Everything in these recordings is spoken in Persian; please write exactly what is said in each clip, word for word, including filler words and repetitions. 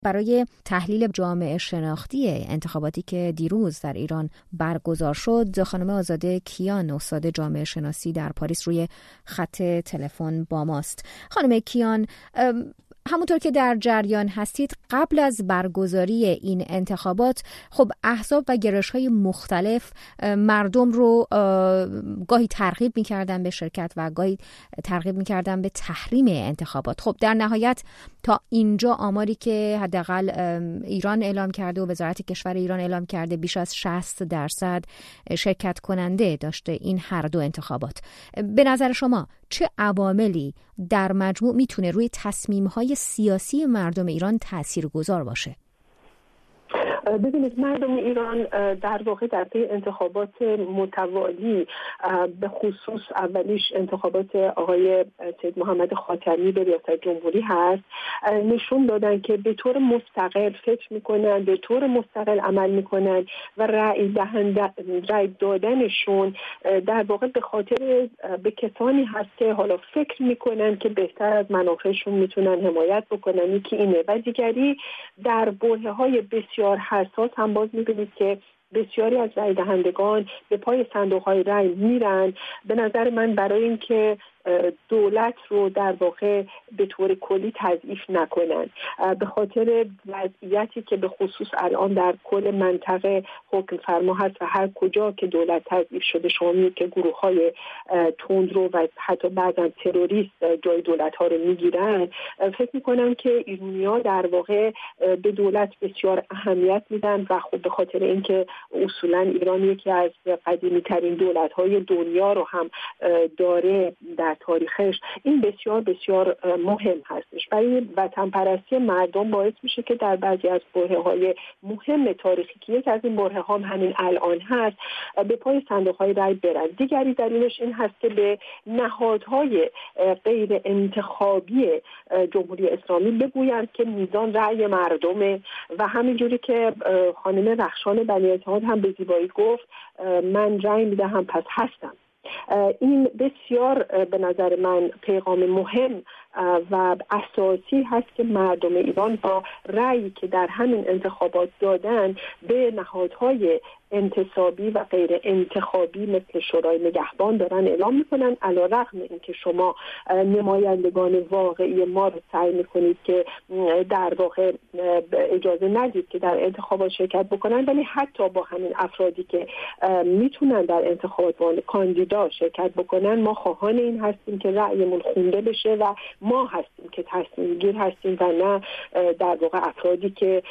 برای تحلیل جامعه شناختی انتخاباتی که دیروز در ایران برگزار شد، خانم آزاده کیان، استاد جامعه شناسی در پاریس، روی خط تلفن با ماست. خانم کیان، همونطور که در جریان هستید، قبل از برگزاری این انتخابات خب احزاب و گرایش‌های مختلف مردم رو گاهی ترغیب می‌کردن به شرکت و گاهی ترغیب می‌کردن به تحریم انتخابات. خب در نهایت تا اینجا آماری که حداقل ایران اعلام کرده و وزارت کشور ایران اعلام کرده، بیش از شصت درصد شرکت کننده داشته این هر دو انتخابات. به نظر شما چه عواملی در مجموع میتونه روی تصمیم‌های سیاسی مردم ایران تاثیرگذار باشه؟ ببینید، مردم ایران در واقع در پی انتخابات متوالی، به خصوص اولیش انتخابات آقای سید محمد خاتمی به ریاست جمهوری هست، نشون دادن که به طور مستقل فکر میکنن، به طور مستقل عمل میکنن و رأی دهنده رأی دادنشون در واقع به خاطر به کسانی هست که حالا فکر میکنن که بهتر از منافعشون میتونن حمایت بکنن. یکی اینه. و دیگری در برهه‌های بسیار حساس هم باز می‌بینید که بسیاری از رای دهندگان به پای صندوق‌های رای میرن. به نظر من برای اینکه دولت رو در واقع به طور کلی تضعیف نکنن، به خاطر وضعیتی که به خصوص الان در کل منطقه حکم فرما هست و هر کجا که دولت تضعیف شده، شما می‌بینید که گروه‌های تندرو و حتی بعضا تروریست جای دولت‌ها رو میگیرن. فکر می‌کنم که ایرانی‌ها در واقع به دولت بسیار اهمیت میدن و خب به خاطر اینکه اصولاً ایران یکی از قدیمی‌ترین دولت‌های دنیا رو هم داره در تاریخش، این بسیار بسیار مهم هستش. برای وطن پرستی مردم باعث میشه که در بعضی از برهه‌های مهم تاریخی که یک از این برهه‌ها همین الان هست، به پای صندوق‌های رای برن. دیگری دلیلش این هست که به نهادهای غیر انتخابی جمهوری اسلامی بگویند که میزان رأی مردمه و همینجوری که خانم رخشان بنی‌اعتماد هم به زیبایی گفت، من رأی میدهم پس هستم. این بسیار به نظر من پیغام مهم و اساسی هست که مردم ایران با رأیی که در همین انتخابات دادن به نهادهای انتصابی و غیر انتخابی مثل شورای نگهبان دارن اعلام میکنن، علیرغم اینکه شما نمایندگان واقعی ما رو سعی میکنید که در واقع اجازه ندید که در انتخابات شرکت بکنن، ولی حتی با همین افرادی که میتونن در انتخابات کاندیدا شرکت بکنن، ما خواهان این هستیم که رأیمون خونده بشه و ما هستیم که تصمیم گیر هستیم و نه در واقع افرادی که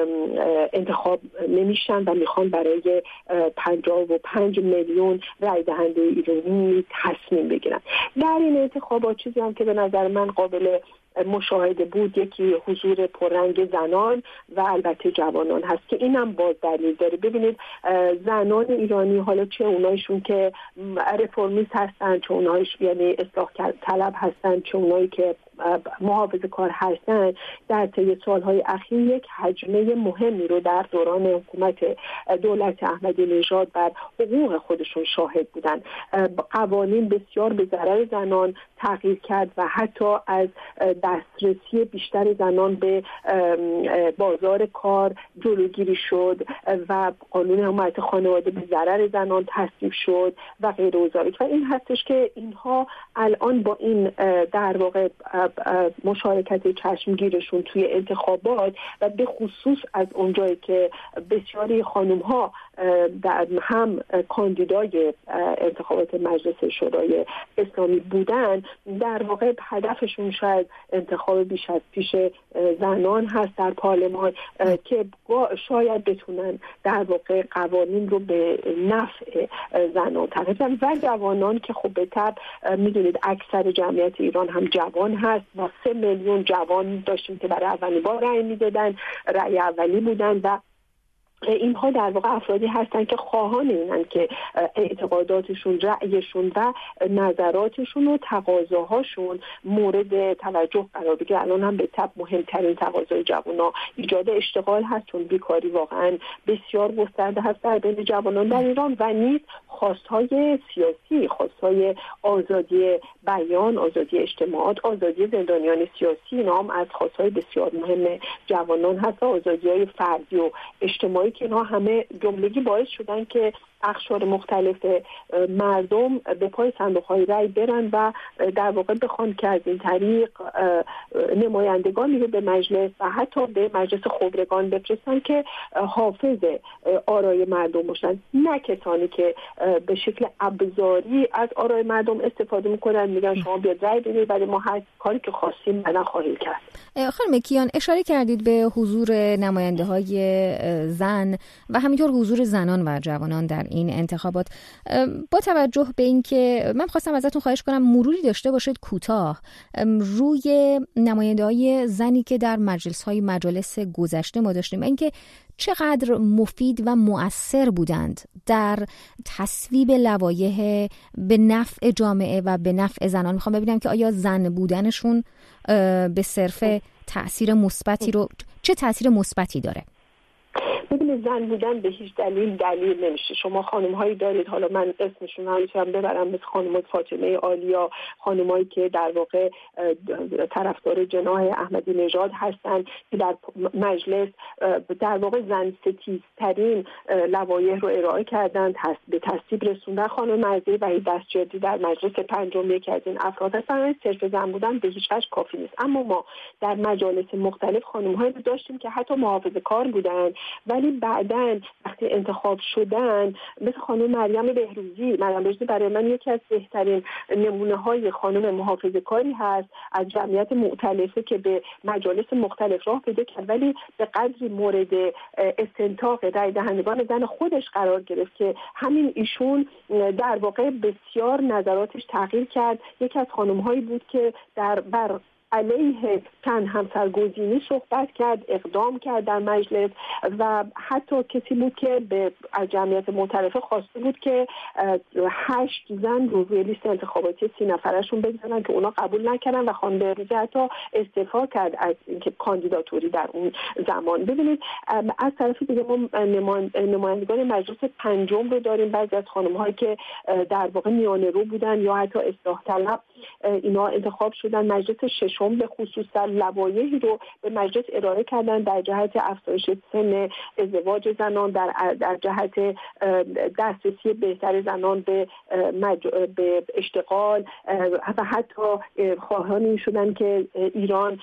انتخاب نمیشن و میخوان برای پنجاه و پنج میلیون رای دهنده ایرانی تصمیم بگیرن. در این انتخابات چیزی هم که به نظر من قابل مشاهده بود، یکی حضور پررنگ زنان و البته جوانان هست که اینم باز دلیل داره. ببینید، زنان ایرانی، حالا چه اونایشون که رفرمیست هستن، چه اونایش یعنی اصلاح طلب هستن، چه اونایی که محافظه کار هستن، در طی سالهای اخیر یک هجمه مهمی رو در دوران حکومت دولت احمدی نژاد بر حقوق خودشون شاهد بودن. قوانین بسیار به ضرر زنان تغییر کرد و حتی از دسترسی بیشتر زنان به بازار کار جلوگیری شد و قانون حمایت خانواده به ضرر زنان تصویب شد و غیره و ذالک. و این هستش که اینها الان با این در واقع مشارکت چشمگیرشون توی انتخابات و به خصوص از اونجایی که بسیاری خانم ها هم کاندیدای انتخابات مجلس شورای اسلامی بودن، در واقع هدفشون شاید انتخاب بیش از پیش زنان هست در پارلمان که شاید بتونن در واقع قوانین رو به نفع زنان تغییر بدن و جوانان که خب به طبع میدونید اکثر جمعیت ایران هم جوان هست و سه میلیون جوان داشتیم که برای اولین بار رأی میدادن، رأی اولی بودن و اینها در واقع افرادی هستن که خواهان اینن که اعتقاداتشون، رأیشون و نظراتشون و تقاضاهاشون مورد توجه قرار بگیره. الان هم به طب مهمترین تقاضای جوانان ایجاد اشتغال هست، چون بیکاری واقعا بسیار گسترده هست در بین جوانان در ایران و نیز خواستهای سیاسی، خواستهای آزادی بیان، آزادی اجتماعات، آزادی زندانیان سیاسی، اینا هم از خواستهای بسیار مهم جوانان هست، آزادی‌های فردی و اجتماعی که اینا همه جملگی باعث شدن که اقشار مختلف مردم به پای صندوق‌های رای برن و در واقع بخوان که از این طریق نمایندگانی رو به مجلس و حتی به مجلس خبرگان بفرستن که حافظ آرای مردم باشن، نه کسانی که به شکل ابزاری از آرای مردم استفاده میکنن، میگن شما بیاد رای بدید ولی ما هر کاری که خواستیم بعدا خواهیم کرد. خانم کیان، اشاره کردید به حضور نماینده های زن و همینطور حضور زنان و جوانان در این انتخابات. با توجه به اینکه من خواستم ازتون خواهش کنم مروری داشته باشید کوتاه روی نماینده های زنی که در مجلس های مجالس گذشته ما داشتیم، اینکه چقدر مفید و مؤثر بودند در تصویب لوایح به نفع جامعه و به نفع زنان. میخوام ببینم که آیا زن بودنشون به صرف تأثیر مثبتی رو چه تأثیر مثبتی داره؟ ببینید، زن بودن به هیچ دلیل دلیل نمیشه. شما خانم هایی دارید، حالا من اسمشون هم میتونم ببرم، مثل خانم فاطمه آلیا، خانم هایی که در واقع طرفدار جناح احمدی نژاد هستن که در مجلس در واقع زن ستیزترین لوایح رو ارائه کردن، به تصویب رسوندن. خانم مرزی وحید دستجردی در مجلس پنجم یکی از این افراد هستن. صرف زن بودن به هیچ وجه کافی نیست، اما ما در مجالس مختلف خانم هایی داشتیم که حتی محافظه‌کار بودن ولی بعداً وقتی انتخاب شدن، مثل خانم مریم بهروزی. مریم بهروزی برای من یکی از بهترین نمونه های خانم محافظه‌کاری هست از جمعیت مؤتلفه که به مجالس مختلف راه پیدا کرد ولی به قدری مورد استنطاق رای دهندگان زن خودش قرار گرفت که همین ایشون در واقع بسیار نظراتش تغییر کرد. یکی از خانم‌هایی بود که در بر علیه تن همسرگزینی صحبت کرد، اقدام کرد در مجلس و حتی کسی بود که به از جمعیت مختلفه خواسته بود که هشت زن رو روی لیست انتخاباتی سی نفرشون بگذارن که اونا قبول نکردن و خانم بهروزی حتی استعفا کرد از اینکه کاندیداتوری در اون زمان. ببینید، از طرف دیگه ما نمایندگان مجلس پنجم رو داریم، بعضی از خانم‌هایی که در واقع میانه رو بودن یا حتی اصلاح طلب، اینا انتخاب شدن. مجلس ششم به خصوص در لوایحی رو به مجلس ارائه کردن در جهت افزایش سن ازدواج زنان، در در جهت دسترسی بهتر زنان به مج... به اشتغال و حتی خواهان شدن که ایران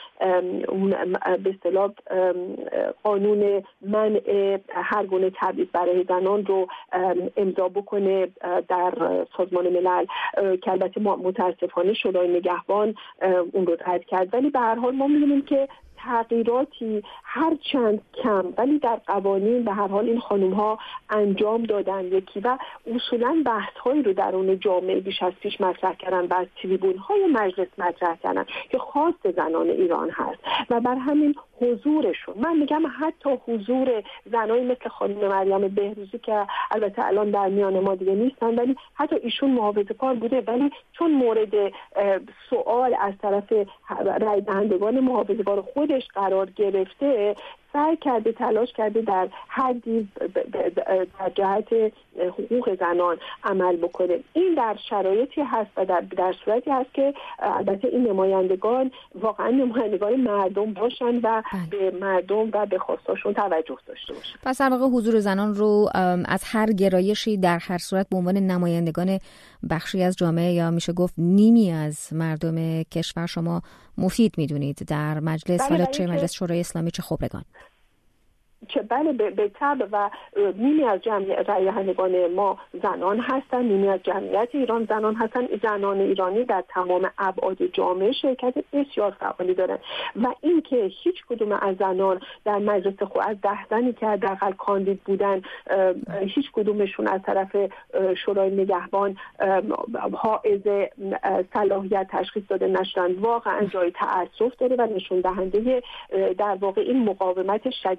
به اصطلاح قانون منع هر گونه تبعیض برای زنان رو امضا بکنه در سازمان ملل که البته متاسفانه شورای نگهبان اون رو رد کرد. ولی به هر حال ما می‌بینیم که تغییراتی هر چند کم ولی در قوانین به هر حال این خانم‌ها انجام دادن یکی و اصولاً بحث‌هایی رو درون جامعه بیش از پیش مطرح کردن و از تریبون‌های مجلس مطرح کردن که خواست زنان ایران هست و بر همین حضورشون، من میگم حتی حضور زنایی مثل خانم مریم بهروزی که البته الان در میان ما دیگه نیستن ولی حتی ایشون محافظه‌کار بوده ولی چون مورد سوال از طرف رای دهندگان محافظه‌کار خودش قرار گرفته، سعی کرده تلاش کرده در حدی در جهت حقوق زنان عمل بکنه. این در شرایطی هست و در, در صورتی هست که البته این نمایندگان واقعا نمایندگان مردم باشن و به مردم و به خواستاشون توجه داشته باشن. پس در واقع حضور زنان رو از هر گرایشی در هر صورت به عنوان نمایندگان بخشی از جامعه یا میشه گفت نیمی از مردم کشور شما مفید میدونید در مجلس، حالا چه مجلس شورای اسلامی چه خبرگان؟ چه بله به طبع و نیمی از جمعیت رای دهندگان ما زنان هستن، نیمی از جمعیت ایران زنان هستن. زنان ایرانی در تمام ابعاد جامعه شرکت بسیار فعالی دارن و اینکه هیچ کدوم از زنان در مجلس خود از ده زنی که حداقل کاندید بودن هیچ کدومشون از طرف شورای نگهبان حائز صلاحیت تشخیص داده نشدن، واقعا جای تأسف داره و نشون دهنده در واقع این مقاومت شدید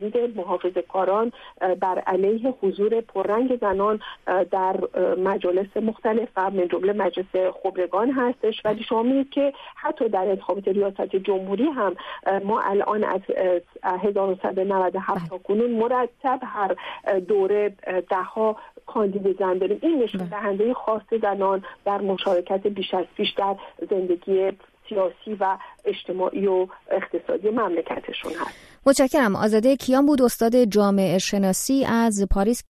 محافظه‌کاران بر علیه حضور پررنگ زنان در مجالس مختلف و من جمله مجلس خبرگان هستش. ولی شما می‌بینید که حتی در انتخابات ریاست جمهوری هم ما الان از هزار و نهصد و نود و هفت تا کنون مرتب هر دوره دهها کاندید زن داریم. این نشون دهنده خواست زنان در مشارکت بیش از پیش در زندگی سیاسی و اجتماعی و اقتصادی مملکتشون هست. متشکرم. آزاده کیان بود، استاد جامعه شناسی از پاریس.